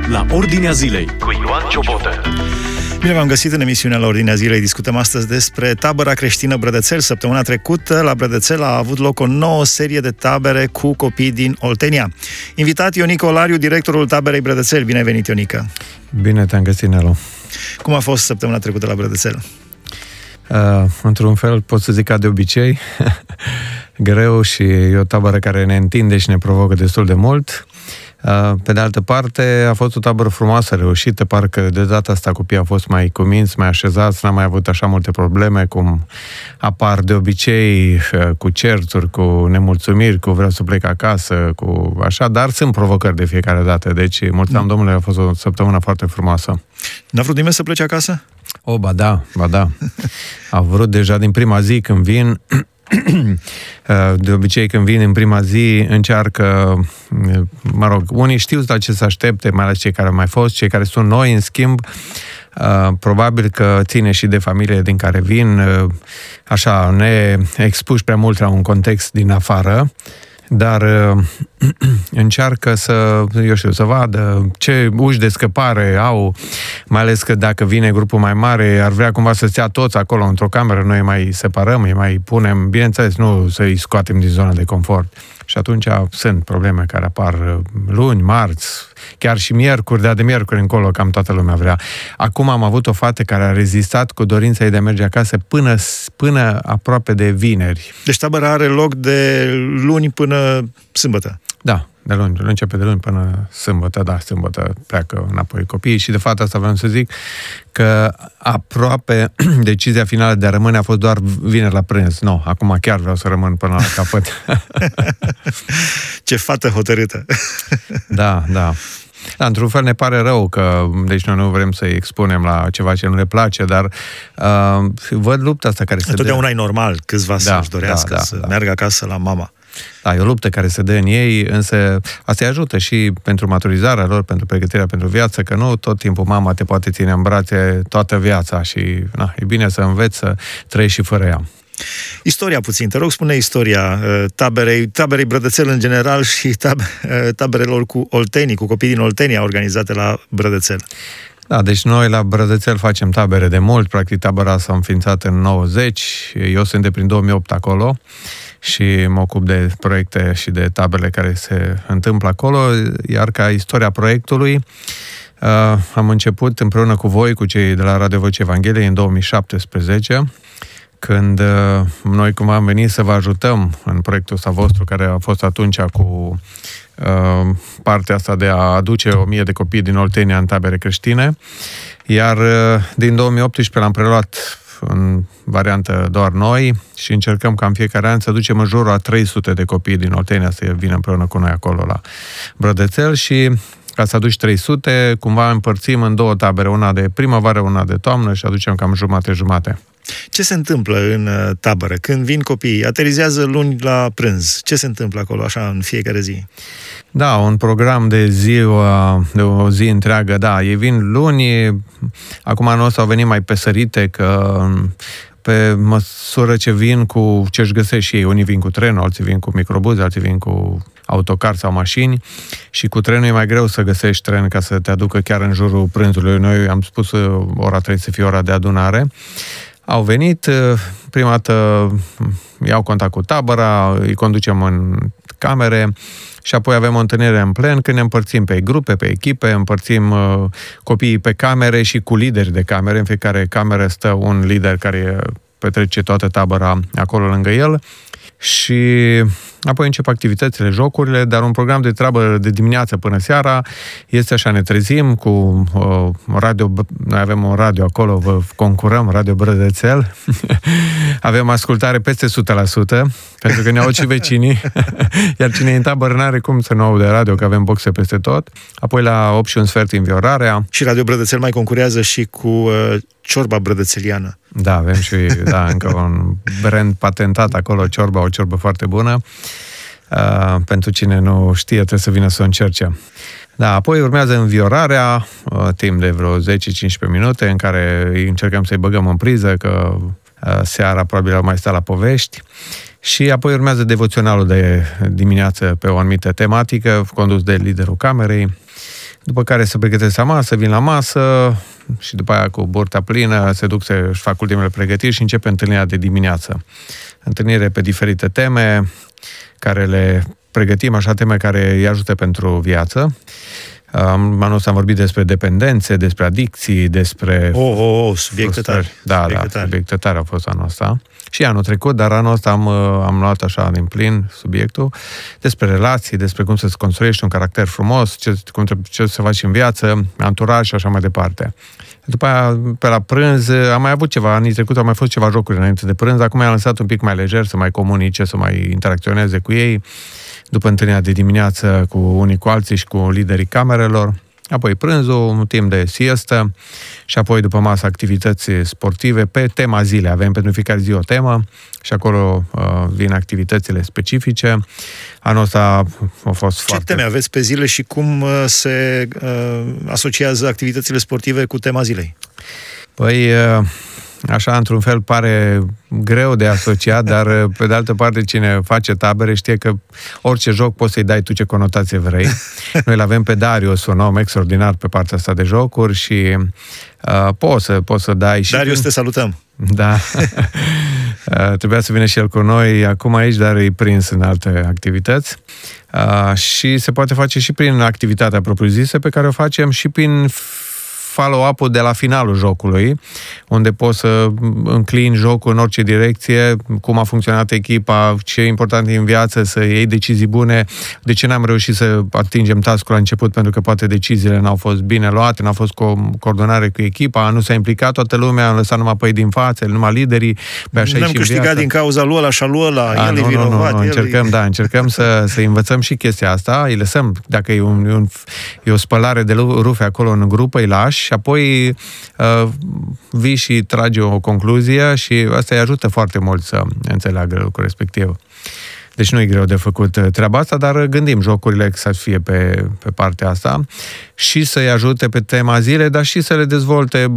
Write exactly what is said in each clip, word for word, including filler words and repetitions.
la Ordinea Zilei cu Ioan Ciobotă. Bine v-am găsit în emisiunea la Ordinea Zilei. Discutăm astăzi despre tabăra creștină Brădățel. Săptămâna trecută, la Brădățel a avut loc o nouă serie de tabere cu copii din Oltenia. Invitat Ionică Olariu, directorul taberei Brădățel. Bine ai venit, Ionică! Bine te-am găsit, Nelu! Cum a fost săptămâna trecută la Brădățel? Uh, într-un fel, pot să zic ca de obicei, greu, și e o tabără care ne întinde și ne provocă destul de mult. Uh, pe de altă parte, a fost o tabără frumoasă, reușită, parcă de data asta copiii au fost mai cuminți, mai așezați, n-am mai avut așa multe probleme cum apar de obicei, uh, cu certuri, cu nemulțumiri, cu vreau să plec acasă, cu așa, dar sunt provocări de fiecare dată, deci mulțumim mm. Domnule, a fost o săptămână foarte frumoasă. N-a vrut nimeni să plece acasă? O, ba da, ba da. A vrut deja din prima zi când vin. De obicei când vin în prima zi încearcă, mă rog, unii știu la ce să aștepte, mai ales cei care au mai fost, cei care sunt noi, în schimb, probabil că ține și de familie din care vin, așa, ne expuși prea mult la un context din afară, dar încearcă să, eu știu, să vadă ce uși de scăpare au, mai ales că dacă vine grupul mai mare, ar vrea cumva să stea toți acolo într-o cameră, noi mai separăm, îi mai punem, bineînțeles, nu să-i scoatem din zona de confort. Și atunci sunt probleme care apar luni, marți, chiar și miercuri, dar de miercuri încolo cam toată lumea vrea. Acum am avut o fată care a rezistat cu dorința ei de a merge acasă până, până aproape de vineri. Deci tabăra are loc de luni până sâmbătă. Da, de luni, începe de luni până sâmbătă, da, sâmbătă pleacă înapoi copiii și de fapt asta vreau să zic că aproape decizia finală de a rămâne a fost doar vineri la prânz. Nu, acum chiar vreau să rămân până la capăt. Ce fată hotărâtă! Da, da. Da, într-un fel ne pare rău că, deci noi nu vrem să-i expunem la ceva ce nu le place, dar uh, văd lupta asta care se dă. Întotdeauna e normal câțiva da, să-și dorească da, da, să da. meargă acasă la mama. Da, e o luptă care se dă în ei, însă asta îi ajută și pentru maturizarea lor, pentru pregătirea pentru viață, că nu tot timpul mama te poate ține în brațe toată viața și na, e bine să înveți să trăiești și fără ea. Istoria puțin, te rog, spune istoria taberei, taberei Brădățel în general și tab, taberelor cu oltenii, cu copii din Oltenia organizate la Brădățel. Da, deci noi la Brădățel facem tabere de mult, practic tabăra s-a înființat în nouăzeci, eu sunt de prin două mii opt acolo și mă ocup de proiecte și de tabele care se întâmplă acolo, iar ca istoria proiectului uh, am început împreună cu voi, cu cei de la Radio Vocea Evangheliei, în două mii șaptesprezece, când uh, noi cumva am venit să vă ajutăm în proiectul ăsta vostru, care a fost atunci cu uh, partea asta de a aduce o mie de copii din Oltenia în tabere creștine, iar uh, din două mii optsprezece l-am preluat în variantă doar noi și încercăm ca în fiecare an să ducem în jurul a trei sute de copii din Oltenia să vină împreună cu noi acolo la Brădățel și ca să aduci trei sute, cumva împărțim în două tabere, una de primăvară, una de toamnă și aducem cam jumate-jumate. Ce se întâmplă în tabără? Când vin copiii, aterizează luni la prânz. Ce se întâmplă acolo, așa, în fiecare zi? Da, un program de ziua, de o zi întreagă, da, ei vin luni, acum anul ăsta au venit mai pesărite, că pe măsură ce vin cu ce-și găsesc și ei, unii vin cu trenul, alții vin cu microbuze, alții vin cu autocar sau mașini și cu trenul e mai greu să găsești tren ca să te aducă chiar în jurul prânzului. Noi am spus ora trebuie să fie ora de adunare. Au venit, prima dată iau contact cu tabăra, îi conducem în camere și apoi avem o întâlnire în plen când ne împărțim pe grupe, pe echipe, împărțim uh, copiii pe camere și cu lideri de camere. În fiecare cameră stă un lider care petrece toată tabăra acolo lângă el și apoi încep activitățile, jocurile, dar un program de treabă de dimineață până seara este așa, ne trezim cu uh, radio, noi avem un radio acolo, vă concurăm, Radio Brădățel, avem ascultare peste o sută la sută, pentru că ne aud și vecinii, iar cine e în tabără n-are cum să nu aude radio, că avem boxe peste tot, apoi la opt și un sfert înviorarea. Și Radio Brădățel mai concurează și cu uh, ciorba brădățeliană. Da, avem și da, încă un brand patentat acolo, ciorba, o ciorbă foarte bună. Uh, pentru cine nu știe, trebuie să vină să o încerce. Da, apoi urmează înviorarea, uh, timp de vreo zece cincisprezece minute, în care încercăm să-i băgăm în priză, că uh, seara probabil mai sta la povești. Și apoi urmează devoționalul de dimineață pe o anumită tematică, condus de liderul camerei. după care se pregătesc la masă, vin la masă și după aia cu burta plină se duc să își fac ultimele pregătiri și începe întâlnirea de dimineață. Întâlnire pe diferite teme care le pregătim, așa teme care îi ajută pentru viață. Anul ăsta am vorbit despre dependențe, despre adicții, despre... Oh, oh, oh, subiecte tari. Da, subiecte da, tari. subiecte tari au fost anul ăsta. Și anul trecut, dar anul ăsta am, am luat așa din plin subiectul despre relații, despre cum să-ți construiești un caracter frumos, ce, cum trebuie, ce să faci în viață, anturaj și așa mai departe. După aia, pe la prânz, am mai avut ceva, anii trecut au mai fost ceva jocuri înainte de prânz, acum i-am lăsat un pic mai lejer, să mai comunice, să mai interacționeze cu ei, după întâlnirea de dimineață cu unii cu alții și cu liderii camerelor, apoi prânzul, un timp de siestă și apoi după masă activități sportive pe tema zilei. Avem pentru fiecare zi o temă și acolo uh, vin activitățile specifice. Anul ăsta a fost Ce foarte... teme aveți pe zile și cum uh, se uh, asociază activitățile sportive cu tema zilei? Păi... Uh, Așa, într-un fel, pare greu de asociat, dar, pe de altă parte, cine face tabere știe că orice joc poți să-i dai tu ce conotație vrei. Noi l-avem pe Darius, un om extraordinar pe partea asta de jocuri și uh, poți, să, poți să dai... și Darius, te salutăm! Da. uh, trebuia să vină și el cu noi acum aici, dar e prins în alte activități. Uh, și se poate face și prin activitatea propriu-zisă pe care o facem și prin follow-up-ul de la finalul jocului, unde poți să înclini jocul în orice direcție, cum a funcționat echipa, ce e important în viață, să iei decizii bune, de ce n-am reușit să atingem task-ul la început, pentru că poate deciziile n-au fost bine luate, n-au fost co- coordonare cu echipa, nu s-a implicat toată lumea, am lăsat numai pe ei din față, numai liderii, pe așa Nu am câștigat din cauza lui ăla și a lui ăla, a, el nu, e vinovat. Nu, nu, el încercăm, e... da, încercăm să, să învățăm și chestia asta, îi lăsăm, dacă e, un, un, e o spălare de rufe acolo în grupă, îi lași și apoi uh, vii și tragi o concluzie și asta îi ajută foarte mult să înțeleagă lucrul respectiv. Deci nu e greu de făcut treaba asta, dar gândim jocurile să fie pe, pe partea asta și să-i ajute pe tema zilei, dar și să le dezvolte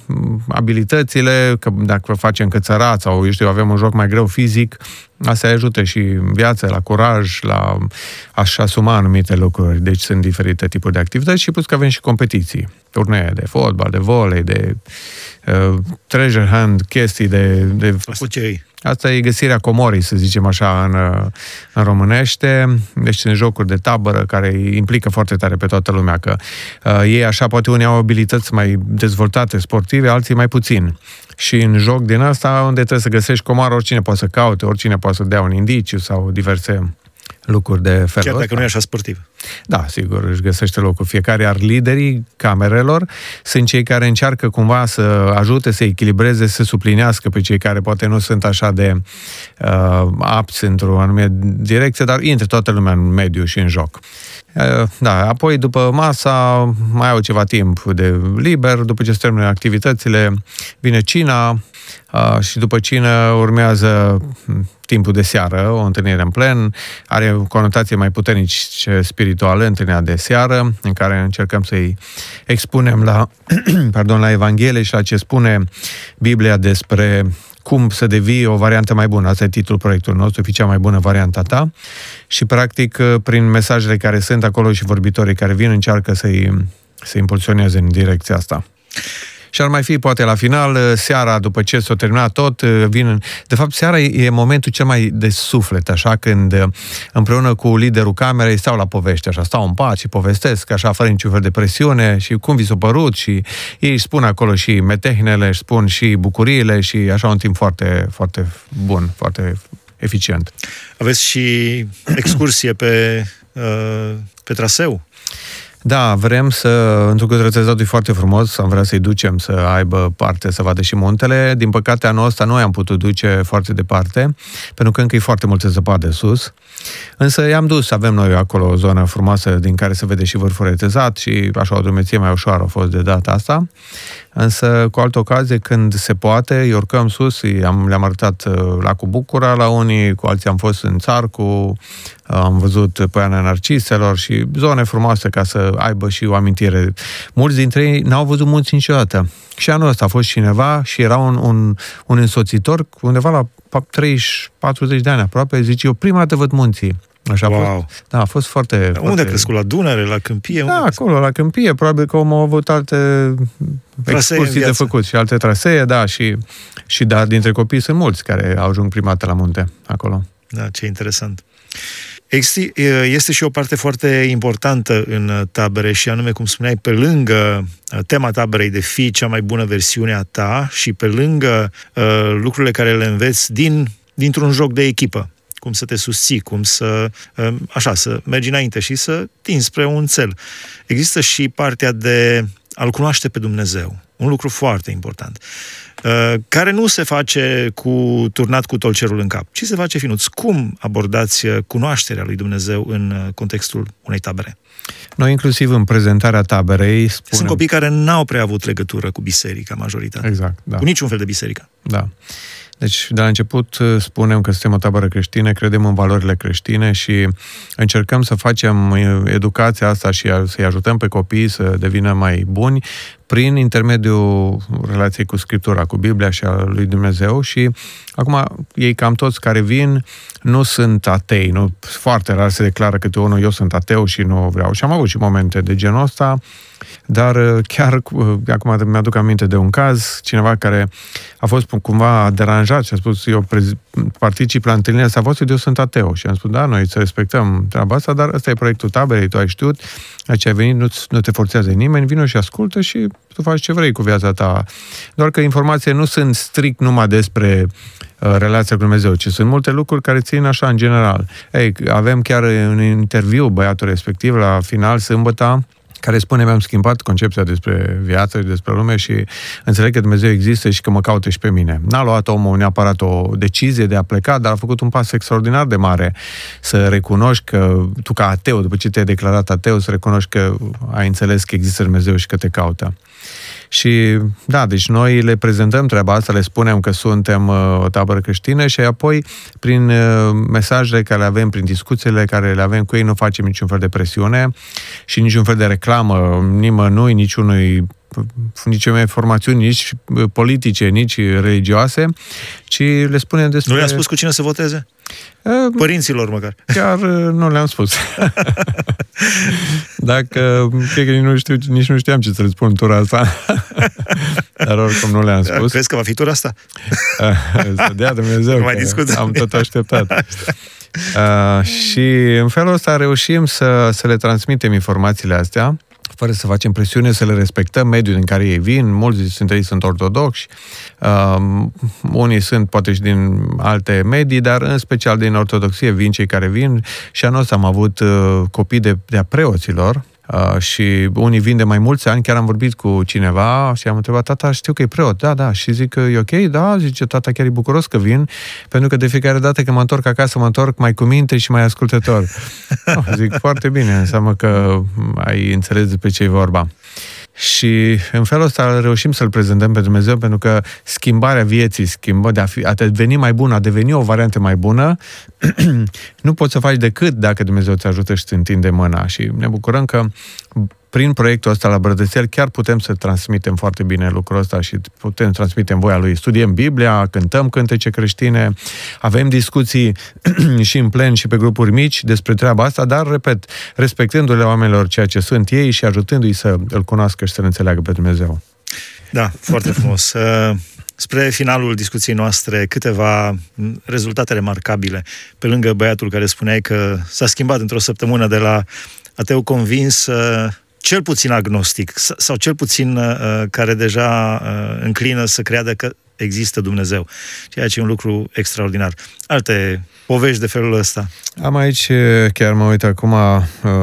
abilitățile, că dacă facem cățărat sau, eu știu, avem un joc mai greu fizic, asta îi ajută și în viață, la curaj, la a-și asuma anumite lucruri. Deci sunt diferite tipuri de activități și plus că avem și competiții. Turnee de fotbal, de volei, de uh, treasure hunt, chestii de... de... Asta ce Asta e găsirea comorii, să zicem așa, în, în românește. Deci sunt jocuri de tabără care implică foarte tare pe toată lumea, că uh, ei așa poate unii au abilități mai dezvoltate sportive, alții mai puțin. Și în joc din asta, unde trebuie să găsești comoară, oricine poate să caute, oricine poate să dea un indiciu sau diverse lucruri de felul ăsta. Chiar dacă nu e așa sportiv. Da, sigur, își găsește locul fiecare, iar liderii camerelor sunt cei care încearcă cumva să ajute, să echilibreze, să suplinească pe cei care poate nu sunt așa de uh, apți într-o anumită direcție, dar intră toată lumea în mediu și în joc. Uh, da, apoi după masa mai au ceva timp de liber, după ce se termină activitățile, vine cina, Uh, și după cină urmează timpul de seară, o întâlnire în plen, are o conotație mai puternică spirituală, întâlnirea de seară, în care încercăm să-i expunem la, pardon, la Evanghelie și la ce spune Biblia despre cum să devii o variantă mai bună. Asta e titlul proiectului nostru, fi cea mai bună varianta ta. Și, practic, prin mesajele care sunt acolo și vorbitorii care vin, încearcă să-i, să-i impulsioneze în direcția asta. Și ar mai fi, poate, la final, seara, după ce s-a terminat tot, vin... De fapt, seara e momentul cel mai de suflet, așa, când împreună cu liderul camerei stau la povești, așa, stau în pace și povestesc, așa, fără niciun fel de presiune și cum vi s-a părut și ei își spun acolo și metehnele, își spun și bucuriile și așa un timp foarte, foarte bun, foarte eficient. Aveți și excursie pe, pe traseu? Da, vrem să, într-un că trățezatul e foarte frumos, am vrea să-i ducem să aibă parte, să vadă și muntele. Din păcate, anul ăsta nu i-am putut duce foarte departe, pentru că încă e foarte multă zăpadă sus. Însă i-am dus, avem noi acolo o zonă frumoasă din care se vede și vârful retezat și așa o drumeție mai ușoară a fost de data asta. Însă, cu altă ocazie, când se poate, îi urcăm sus, i-am, le-am arătat lacul Bucura la unii, cu alții am fost în Țarcu, am văzut Poiana Narciselor și zone frumoase ca să aibă și o amintire. Mulți dintre ei n-au văzut munți niciodată. Și anul ăsta a fost cineva și era un, un, un însoțitor undeva la treizeci patruzeci de ani aproape, zice, eu prima dată văd munții. Așa a wow. fost. Da, a fost foarte... Unde foarte... a crescut? La Dunăre, la Câmpie? Da, acolo, la Câmpie. Probabil că omul a avut alte excursii de făcut și alte trasee, da, și, și da, dintre copii sunt mulți care au ajuns prima dată la munte, acolo. Da, ce interesant. Este și o parte foarte importantă în tabere și anume, cum spuneai, pe lângă tema taberei de fi cea mai bună versiune a ta și pe lângă uh, lucrurile care le înveți din, dintr-un joc de echipă, cum să te susții, cum să, uh, așa, să mergi înainte și să tinzi spre un cel. Există și partea de a-L cunoaște pe Dumnezeu, un lucru foarte important, uh, care nu se face cu turnat cu tolcerul în cap, ci se face finuț. Cum abordați cunoașterea lui Dumnezeu în contextul unei tabere? Noi, inclusiv în prezentarea taberei, spunem... Sunt copii care n-au prea avut legătură cu biserica, majoritatea. Exact, da. Cu niciun fel de biserică. Da. Deci, de la început, spunem că suntem o tabără creștină, credem în valorile creștine și încercăm să facem educația asta și să-i ajutăm pe copii să devină mai buni prin intermediul relației cu Scriptura, cu Biblia și a lui Dumnezeu. Și acum, ei cam toți care vin nu sunt atei, nu, foarte rar se declară câte unul, eu sunt ateu și nu vreau. Și am avut și momente de genul ăsta, dar chiar, acum mi-aduc aminte de un caz, cineva care a fost cumva deranjat și a spus, eu particip la întâlnirea asta voastră, eu sunt ateu. Și am spus, da, noi să respectăm treaba asta, dar ăsta e proiectul taberei, tu ai știut, aici ai venit, nu, nu te forțează nimeni, vină și ascultă și tu faci ce vrei cu viața ta. Doar că informațiile nu sunt strict numai despre uh, relația cu Dumnezeu, ci sunt multe lucruri care țin așa în general. Ei, avem chiar un interviu băiatul respectiv la final, sâmbătă, care spune, mi-am schimbat concepția despre viață și despre lume și înțeleg că Dumnezeu există și că mă caută și pe mine. N-a luat omul neapărat o decizie de a pleca, dar a făcut un pas extraordinar de mare să recunoști că tu ca ateu, după ce te-ai declarat ateu, să recunoști că ai înțeles că există Dumnezeu și că te caută. Și da, deci noi le prezentăm treaba asta, le spunem că suntem uh, o tabără creștină și apoi prin uh, mesajele care le avem, prin discuțiile care le avem cu ei, nu facem niciun fel de presiune și niciun fel de reclamă nimănui, niciunui nici informațiuni, nici politice, nici religioase, ci le spunem despre... Nu le-am spus cu cine să voteze? Părinților măcar. Chiar nu le-am spus. Dacă, cred că nici nu, știu, nici nu știam ce să le spun tura asta. Dar oricum nu le-am spus. Crezi că va fi tura asta? Să dea Dumnezeu, mai discutăm. Am tot așteptat. Uh, și în felul ăsta reușim să, să le transmitem informațiile astea, fără să facem presiune, să le respectăm mediul în care ei vin. Mulți dintre ei sunt ortodoxi, uh, unii sunt poate și din alte medii, dar în special din ortodoxie vin cei care vin și anul ăsta am avut uh, copii de, de-a preoților, Uh, și unii vin de mai mulți ani, chiar am vorbit cu cineva și am întrebat, tata, știu că e preot, da, da, și zic că e ok, da, zice, tata, chiar e bucuros că vin, pentru că de fiecare dată când mă întorc acasă, mă întorc mai cu minte și mai ascultător. Oh, zic, foarte bine, înseamnă că ai înțeles despre ce e vorba. Și în felul ăsta reușim să-L prezentăm pe Dumnezeu, pentru că schimbarea vieții, schimbă, de a, fi, a deveni mai bună, a deveni o variantă mai bună, nu poți să faci decât dacă Dumnezeu te ajută și îți întinde mâna. Și ne bucurăm că prin proiectul ăsta la Brădățel chiar putem să transmitem foarte bine lucrul ăsta și putem transmite în voia Lui. Studiem Biblia, cântăm cântece creștine, avem discuții și în plen și pe grupuri mici despre treaba asta, dar, repet, respectându-le oamenilor ceea ce sunt ei și ajutându-i să îl cunoască și să-L înțeleagă pe Dumnezeu. Da, foarte frumos. Spre finalul discuției noastre, câteva rezultate remarcabile. Pe lângă băiatul care spuneai că s-a schimbat într-o săptămână de la ateu convins, cel puțin agnostic, sau cel puțin uh, care deja uh, înclină să creadă că există Dumnezeu, ceea ce e un lucru extraordinar. Alte povești de felul ăsta? Am aici, chiar mă uit acum, uh,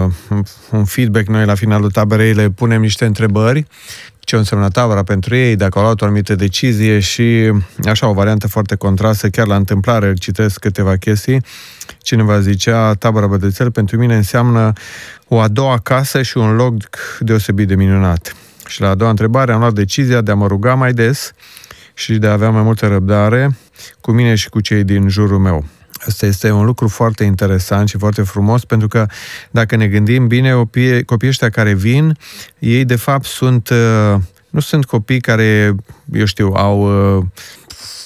un feedback, noi la finalul taberei le punem niște întrebări, ce înseamnă tabăra pentru ei, dacă au luat o anumită decizie și așa o variantă foarte contrastă, chiar la întâmplare citesc câteva chestii. Cineva zicea, tabăra Brădățel pentru mine înseamnă o a doua casă și un loc deosebit de minunat. Și la a doua întrebare am luat decizia de a mă ruga mai des și de a avea mai multă răbdare cu mine și cu cei din jurul meu. Asta este un lucru foarte interesant și foarte frumos, pentru că dacă ne gândim bine, copiii, copiii ăștia care vin, ei de fapt sunt, nu sunt copii care, eu știu, au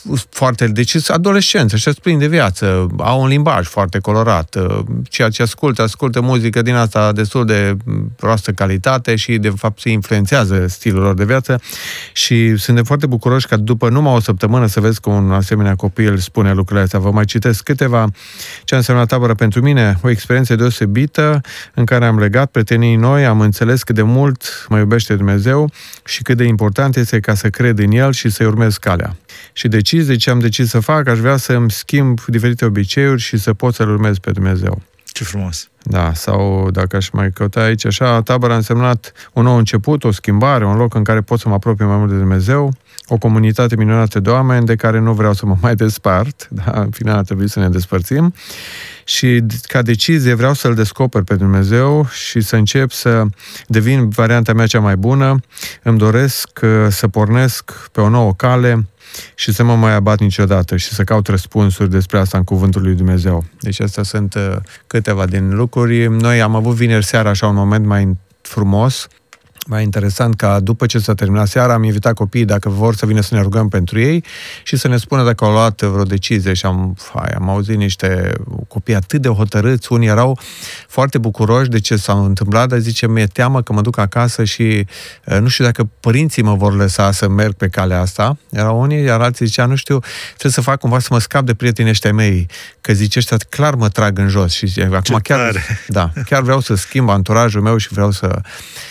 foarte, deci adolescenți, ăștia sunt plini de viață, au un limbaj foarte colorat, ceea ce ascultă, ascultă muzică din asta destul de proastă calitate și de fapt se influențează stilul lor de viață și suntem foarte bucuroși că după numai o săptămână să vezi că un asemenea copil spune lucrurile astea. Vă mai citesc câteva. Ce a însemnat tabăra pentru mine? O experiență deosebită în care am legat prietenii noi, am înțeles cât de mult mă iubește Dumnezeu și cât de important este ca să cred în El și să-i urmez calea. Și decizi de ce am decis să fac, aș vrea să îmi schimb diferite obiceiuri și să pot să-L urmez pe Dumnezeu. Ce frumos! Da, sau dacă aș mai căuta aici, așa, tabăra a însemnat un nou început, o schimbare, un loc în care pot să mă apropii mai mult de Dumnezeu, o comunitate minunată de oameni de care nu vreau să mă mai despart, da, în final ar trebui să ne despărțim, și ca decizie vreau să-L descoper pe Dumnezeu și să încep să devin varianta mea cea mai bună, îmi doresc să pornesc pe o nouă cale și să mă mai abat niciodată și să caut răspunsuri despre asta în Cuvântul lui Dumnezeu. Deci astea sunt uh, câteva din lucruri. Noi am avut vineri seara așa un moment mai frumos, mai interesant, ca după ce s-a terminat seara am invitat copiii dacă vor să vină să ne rugăm pentru ei și să ne spună dacă au luat vreo decizie și am, hai, am auzit niște copii atât de hotărâți, unii erau foarte bucuroși de ce s-a întâmplat, dar zice, mi-e teamă că mă duc acasă și nu știu dacă părinții mă vor lăsa să merg pe calea asta. Erau unii, iar alții zicea, nu știu, trebuie să fac cumva să mă scap de prietenii ăștia mei, că zice, ăștia clar mă trag în jos și acum chiar, da, chiar vreau să schimb anturajul meu și vreau să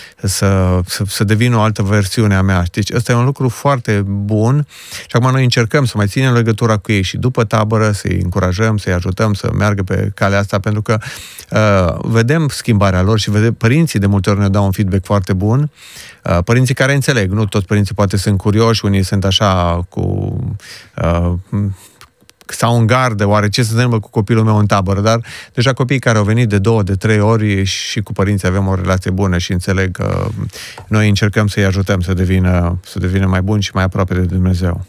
Să, să, să devină o altă versiune a mea. Deci ăsta e un lucru foarte bun și acum noi încercăm să mai ținem legătura cu ei și după tabără să-i încurajăm, să-i ajutăm să meargă pe calea asta, pentru că uh, vedem schimbarea lor și vedem, părinții de multe ori ne dau un feedback foarte bun, uh, părinții care înțeleg, nu toți părinții poate sunt curioși, unii sunt așa cu... Uh, sau în gardă, oare ce se întâmplă cu copilul meu în tabără, dar deja copiii care au venit de două, de trei ori și cu părinții avem o relație bună și înțeleg că noi încercăm să-i ajutăm să devină, să devină mai buni și mai aproape de Dumnezeu.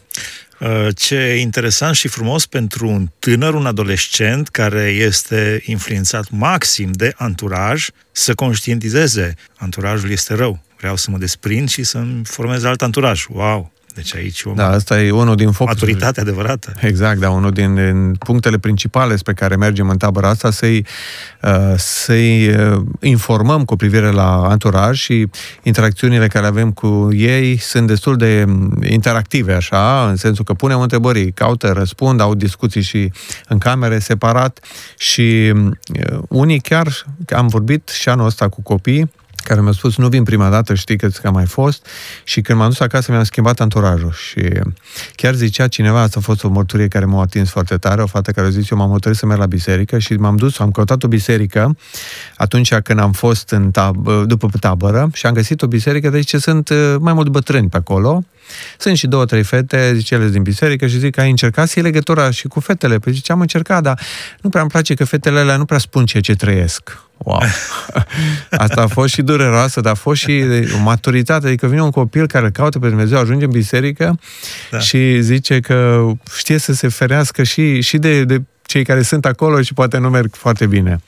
Ce interesant și frumos pentru un tânăr, un adolescent care este influențat maxim de anturaj, să conștientizeze, anturajul este rău, vreau să mă desprind și să-mi formez alt anturaj. Wow! Deci aici o da, asta e unul din focus. Maturitate adevărată. Exact, da, unul din, din punctele principale spre care mergem în tabăra asta, să-i, uh, să-i uh, informăm cu privire la anturaj și interacțiunile care avem cu ei sunt destul de interactive, așa, în sensul că punem întrebări, caută, răspund, au discuții și în camere separat și uh, unii chiar, am vorbit și anul ăsta cu copii, care mi-a spus, nu vin prima dată, știi că am mai fost, și când m-am dus acasă mi-am schimbat anturajul și chiar zicea cineva, asta a fost o mărturie care m-a atins foarte tare, o fată care a zis, eu m-am hotărât să merg la biserică și m-am dus, am căutat o biserică atunci când am fost în tab- după tabără și am găsit o biserică, deci sunt mai mult bătrâni pe acolo. Sunt și două, trei fete, zice, ele din biserică și zic că ai încercat să iei legătura și cu fetele. Păi zice, am încercat, dar nu prea îmi place că fetele alea nu prea spun ceea ce trăiesc. Wow! Asta a fost și dureroasă, dar a fost și o maturitate. Adică vine un copil care caută pe Dumnezeu, ajunge în biserică da. Și zice că știe să se ferească și, și de, de cei care sunt acolo și poate nu merg foarte bine.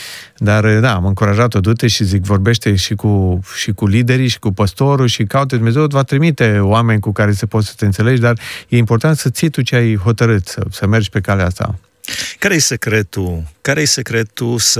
Dar, da, am încurajat-o, du-te și zic, vorbește și cu, și cu liderii și cu păstorul și caută, Dumnezeu îți va trimite oameni cu care se poți să te înțelegi, dar e important să ții tu ce ai hotărât, să, să mergi pe calea asta. Care e secretul? Care e secretul să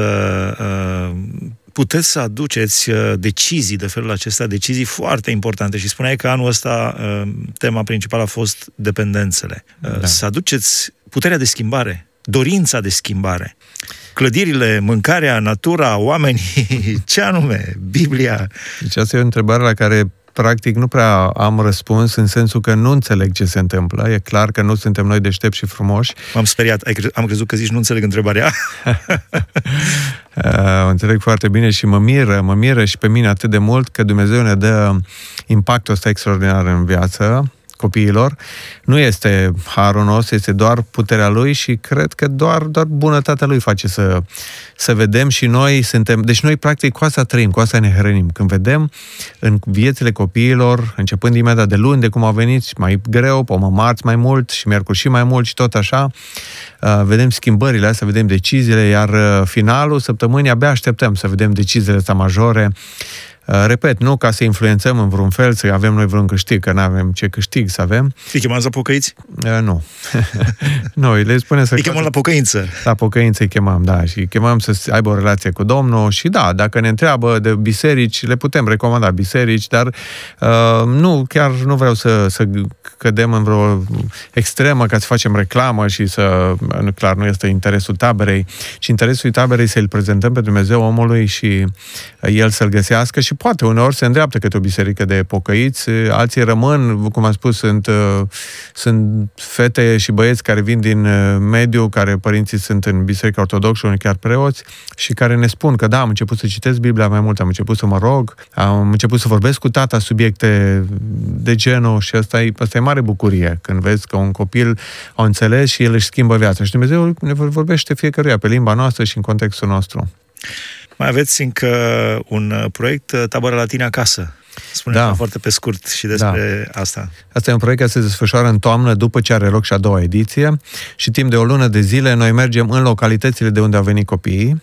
uh, puteți să aduceți uh, decizii de felul acesta, decizii foarte importante? Și spuneai că anul ăsta uh, tema principală a fost dependențele. Uh, da. Să aduceți puterea de schimbare, dorința de schimbare. Clădirile, mâncarea, natura, oamenii, ce anume? Biblia? Deci asta e o întrebare la care practic nu prea am răspuns, în sensul că nu înțeleg ce se întâmplă. E clar că nu suntem noi deștepți și frumoși. M-am speriat, am crezut că zici nu înțeleg întrebarea. uh, înțeleg foarte bine și mă miră, mă miră și pe mine atât de mult că Dumnezeu ne dă impactul ăsta extraordinar în viață copiilor. Nu este harul nostru, este doar puterea Lui și cred că doar, doar bunătatea Lui face să, să vedem și noi suntem... Deci noi practic cu asta trăim, cu asta ne hrănim. Când vedem în viețile copiilor, începând imediat de luni, de cum au venit mai greu, pomă marți mai mult și miercuri și mai mult și tot așa, uh, vedem schimbările astea, vedem deciziile, iar uh, finalul săptămânii abia așteptăm să vedem deciziile astea majore. Repet, nu ca să influențăm în vreun fel, să avem noi vreun câștig, că nu avem ce câștig să avem. Îi chemați la pocăiți? Uh, nu. Noi le spunem să... Îi chemăm la pocăință. La pocăință îi chemam, da, și îi chemam să aibă o relație cu Domnul și da, dacă ne întreabă de biserici, le putem recomanda biserici, dar uh, nu, chiar nu vreau să, să cădem în vreo extremă ca să facem reclamă și să, clar, nu este interesul taberei, ci interesul taberei să-l prezentăm pe Dumnezeu omului și el să-l găsească și poate uneori se îndreaptă către o biserică de pocăiți, alții rămân, cum am spus, sunt, sunt fete și băieți care vin din mediu, care părinții sunt în biserica ortodoxă, unii chiar preoți, și care ne spun că da, am început să citesc Biblia mai mult, am început să mă rog, am început să vorbesc cu tata subiecte de genul și asta e, asta e mare bucurie, când vezi că un copil a înțeles și el își schimbă viața. Și Dumnezeu ne vorbește fiecăruia pe limba noastră și în contextul nostru. Mai aveți încă un proiect, Tabără la tine acasă. Spune-ne da. foarte pe scurt și despre da. asta. Asta e un proiect care se desfășoară în toamnă, după ce are loc și a doua ediție, și timp de o lună de zile noi mergem în localitățile de unde au venit copiii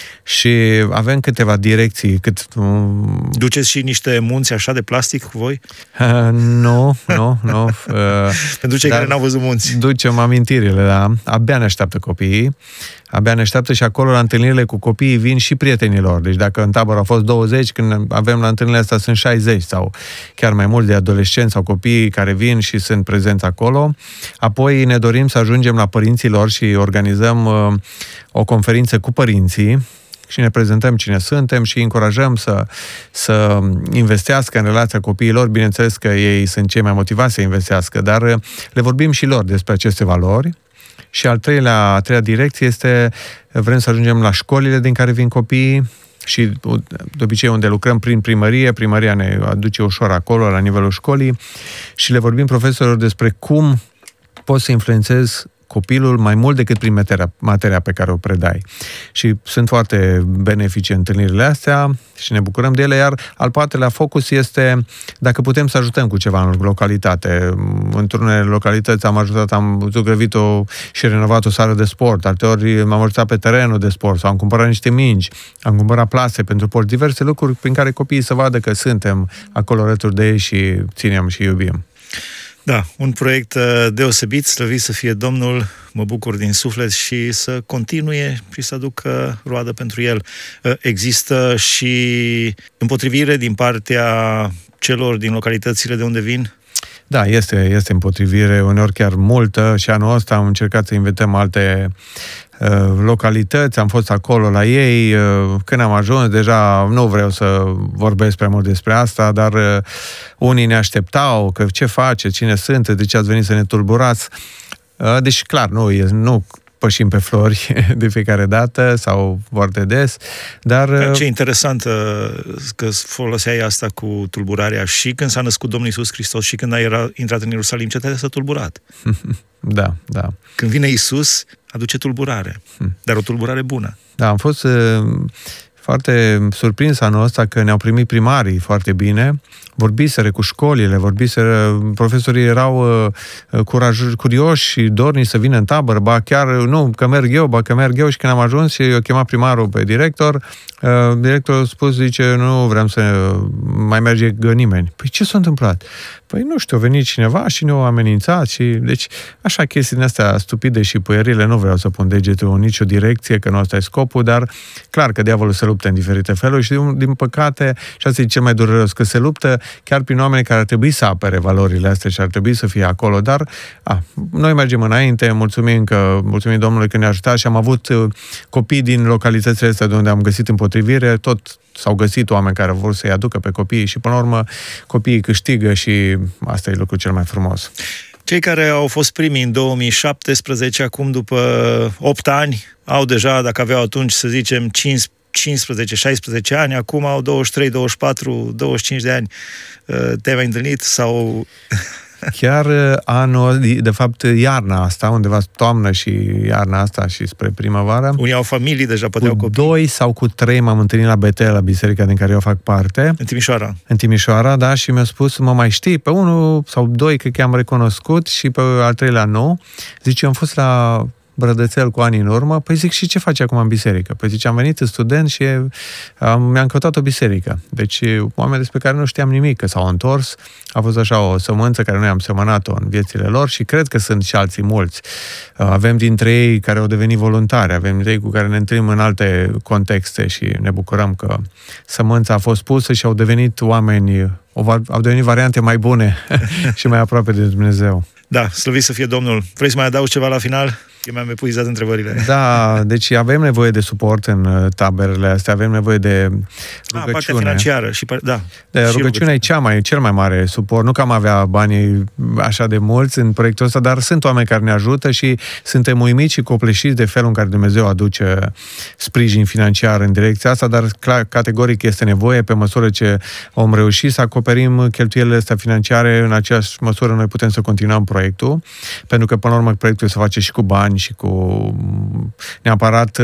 și avem câteva direcții. Cât, um... Duceți și niște munți așa de plastic cu voi? Uh, nu, nu, nu. Uh, Pentru cei care n-au văzut munți. Ducem amintirile, da. Abia ne așteaptă copiii. Abia ne așteaptă și acolo la întâlnirile cu copiii vin și prietenilor. Deci dacă în tabără au fost douăzeci, când avem la întâlnirile astea sunt șaizeci sau chiar mai mulți de adolescenți sau copii care vin și sunt prezenți acolo. Apoi ne dorim să ajungem la părinții lor și organizăm uh, o conferință cu părinții și ne prezentăm cine suntem și îi încurajăm să, să investească în relația copiilor. Bineînțeles că ei sunt cei mai motivați să investească, dar le vorbim și lor despre aceste valori. Și al treilea, a treia direcție este, vrem să ajungem la școlile din care vin copiii și de obicei unde lucrăm prin primărie, primăria ne aduce ușor acolo, la nivelul școlii, și le vorbim profesorilor despre cum poți să influențezi copilul mai mult decât prin materia, materia pe care o predai. Și sunt foarte benefice întâlnirile astea și ne bucurăm de ele, iar al patrulea focus este dacă putem să ajutăm cu ceva în localitate. Într-unele localități am ajutat, am zugrăvit-o și renovat o sală de sport, alteori m-am ajutat pe terenul de sport sau am cumpărat niște mingi, am cumpărat plase pentru sport, diverse lucruri prin care copiii să vadă că suntem acolo alături de ei și ținem și iubim. Da, un proiect deosebit, slăvit să fie Domnul, mă bucur din suflet și să continue și să aducă roadă pentru el. Există și împotrivire din partea celor din localitățile de unde vin? Da, este, este împotrivire, uneori chiar multă, și anul ăsta am încercat să invităm alte uh, localități, am fost acolo la ei, uh, când am ajuns, deja nu vreau să vorbesc prea mult despre asta, dar uh, unii ne așteptau, că ce face, cine sunteți, de ce ați venit să ne tulburați. Uh, deci, clar, nu, nu pășim pe flori de fiecare dată sau foarte des, dar... Ce interesant că foloseai asta cu tulburarea și când s-a născut Domnul Iisus Hristos și când a era, intrat în Ierusalim, ce te-a tulburat? Da, da. Când vine Iisus, aduce tulburare, dar o tulburare bună. Da, am fost foarte surprins anul ăsta că ne-au primit primarii foarte bine, vorbiseră cu școlile, vorbiseră, profesorii erau uh, curaj, curioși și dornici să vină în tabără, ba chiar, nu, că merg eu, ba că merg eu, și când am ajuns și eu chemat primarul pe director, uh, directorul a spus, zice, nu vrem să mai merge nimeni. Păi ce s-a întâmplat? Păi nu știu, a venit cineva și ne-a amenințat și, deci, așa chestii din astea stupide și puierile, nu vreau să pun degetul în nicio direcție, că nu ăsta e scopul, dar clar că diavolul se luptă în diferite feluri și, din, din păcate, și asta e cel mai dureros, că se luptă chiar prin oameni care ar trebui să apere valorile astea și ar trebui să fie acolo, dar a, noi mergem înainte, mulțumim, că, mulțumim Domnului că ne-a ajutat și am avut uh, copii din localitățile astea de unde am găsit împotrivire, tot s-au găsit oameni care vor să-i aducă pe copii și până la urmă copiii câștigă și asta e lucrul cel mai frumos. Cei care au fost primii în două mii șaptesprezece, acum după opt ani, au deja, dacă aveau atunci, să zicem, cincisprezece șaisprezece ani, acum au douăzeci și trei, douăzeci și patru, douăzeci și cinci de ani. Te-ai mai întâlnit sau... Chiar anul, de fapt iarna asta, undeva toamnă și iarna asta și spre primăvară. Unii au familii deja, poate au copii. Cu doi sau cu trei m-am întâlnit la Betel, la biserica din care eu fac parte. În Timișoara. În Timișoara, da, și mi-a spus, mă mai știi, pe unul sau doi cred că am recunoscut și pe al treilea nu. Zice, am fost la Brădățel cu ani în urmă. Păi zic, și ce faci acum în biserică? Păi zice, am venit student și am, mi-am căutat o biserică. Deci oameni despre care nu știam nimic, că s-au întors. A fost așa o sămânță care noi am semănat-o în viețile lor și cred că sunt și alții mulți. Avem dintre ei care au devenit voluntari, avem dintre ei cu care ne întâlnim în alte contexte și ne bucurăm că sămânța a fost pusă și au devenit oameni, au devenit variante mai bune și mai aproape de Dumnezeu. Da, slăvit să fie Domnul. Vrei să mai adaugi ceva la final? Eu mi-am epuizat întrebările. Da, deci avem nevoie de suport în taberele astea, avem nevoie de rugăciune. Ah, partea financiară și, da. De și rugăciunea e cea mai, cel mai mare suport. Nu că am avea banii așa de mulți în proiectul ăsta, dar sunt oameni care ne ajută și suntem uimiți și copleșiți de felul în care Dumnezeu aduce sprijin financiar în direcția asta, dar clar, categoric este nevoie, pe măsură ce vom reuși să acoperim cheltuielile astea financiare, în aceeași măsură noi putem să continuăm proiectul, pentru că până la urmă proiectul se face și cu bani și cu neapărat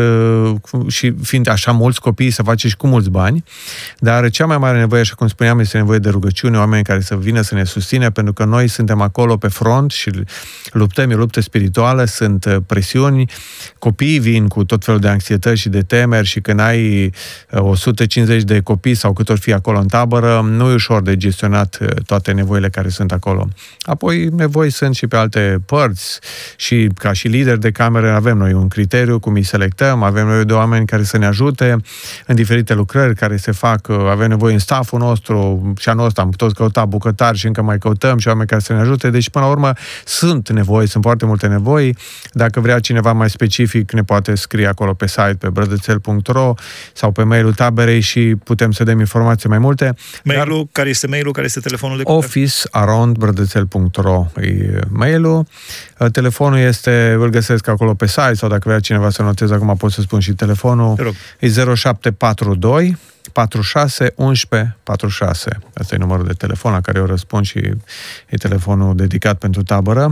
și fiind așa mulți copii să face și cu mulți bani, dar cea mai mare nevoie, așa cum spuneam, este nevoie de rugăciune, oameni care să vină să ne susțină, pentru că noi suntem acolo pe front și luptăm, e o luptă spirituală, sunt presiuni, copiii vin cu tot felul de anxietăți și de temeri și când ai o sută cincizeci de copii sau cât ori fi acolo în tabără, nu e ușor de gestionat toate nevoile care sunt acolo. Apoi nevoi sunt și pe alte părți și ca și lideri de cameră avem noi un criteriu cum îi selectăm, avem nevoie de oameni care să ne ajute în diferite lucrări care se fac, avem nevoie în stafful nostru și anul ăsta am tot căutat bucătari și încă mai căutăm și oameni care să ne ajute, deci până la urmă sunt nevoi, sunt foarte multe nevoi. Dacă vrea cineva mai specific ne poate scrie acolo pe site pe brădățel punct ro sau pe mailul taberei și putem să dăm informații mai multe. Mailul, dar, care este mailul, care este telefonul de contact? office arond brădățel punct ro e mailul. Telefonul este, îl găsesc acolo pe site sau dacă vrea cineva să noteze acum pot să spun și telefonul. E zero șapte patru doi patruzeci și șase unsprezece patruzeci și șase. Asta e numărul de telefon la care eu răspund și e telefonul dedicat pentru tabără.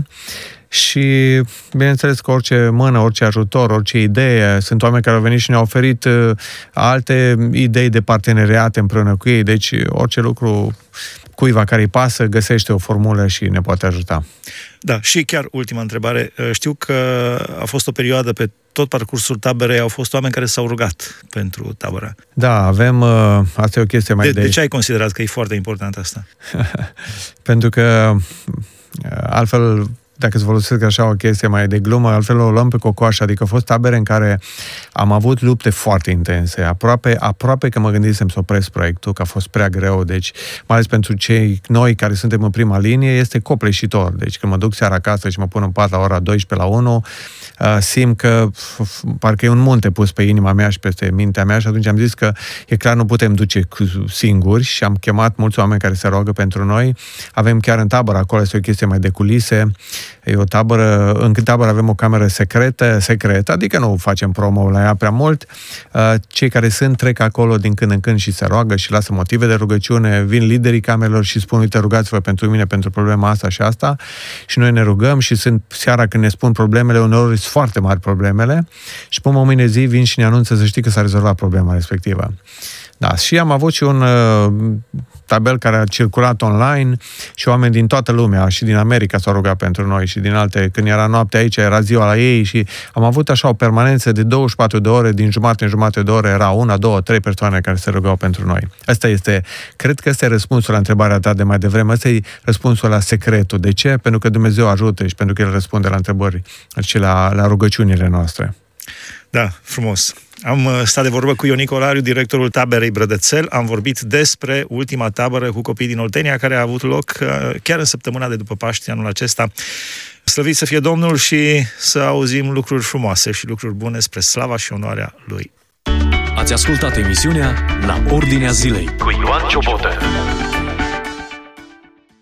Și, bineînțeles că orice mână, orice ajutor, orice idee, sunt oameni care au venit și ne-au oferit uh, alte idei de parteneriate împreună cu ei, deci orice lucru cuiva care îi pasă, găsește o formulă și ne poate ajuta. Da, și chiar ultima întrebare. Știu că a fost o perioadă pe tot parcursul taberei, au fost oameni care s-au rugat pentru tabăra. Da, avem, uh, asta e o chestie mai de... de... De ce ai considerat că e foarte important asta? Pentru că altfel, dacă îți folosesc așa o chestie mai de glumă, altfel o luăm pe cocoașă, adică au fost tabere în care am avut lupte foarte intense, aproape, aproape că mă gândisem să opresc proiectul, că a fost prea greu, deci mai ales pentru cei noi care suntem în prima linie, este copleșitor, deci când mă duc seara acasă și mă pun în pat la ora douăsprezece la unu, simt că parcă e un munte pus pe inima mea și peste mintea mea și atunci am zis că e clar nu putem duce singuri și am chemat mulți oameni care se roagă pentru noi. Avem chiar în tabără, acolo este o chestie mai de culise, e o tabără, în tabără avem o cameră secretă, secretă, adică nu facem promo la ea prea mult. Cei care sunt trec acolo din când în când și se roagă și lasă motive de rugăciune, vin liderii camerelor și spun, uite, rugați-vă pentru mine, pentru problema asta și asta și noi ne rugăm și sunt seara când ne spun problemele, uneori sunt foarte mari problemele și până mâine zi vin și ne anunță să știi că s-a rezolvat problema respectivă. Da, și am avut și un uh, tabel care a circulat online și oameni din toată lumea și din America s-au rugat pentru noi și din alte, când era noapte aici, era ziua la ei și am avut așa o permanență de douăzeci și patru de ore, din jumătate în jumătate de ore era una, două, trei persoane care se rugau pentru noi. Asta este, cred că ăsta e răspunsul la întrebarea ta de mai devreme, ăsta e răspunsul la secretul. De ce? Pentru că Dumnezeu ajută și pentru că El răspunde la întrebări și la, la rugăciunile noastre. Da, frumos. Am stat de vorbă cu Ionic Olariu, directorul taberei Brădățel. Am vorbit despre ultima tabără cu copii din Oltenia, care a avut loc chiar în săptămâna de după Paști anul acesta. Slăvit să fie Domnul și să auzim lucruri frumoase și lucruri bune spre slava și onoarea Lui. Ați ascultat emisiunea La Ordinea Zilei cu Ioan Ciobotă.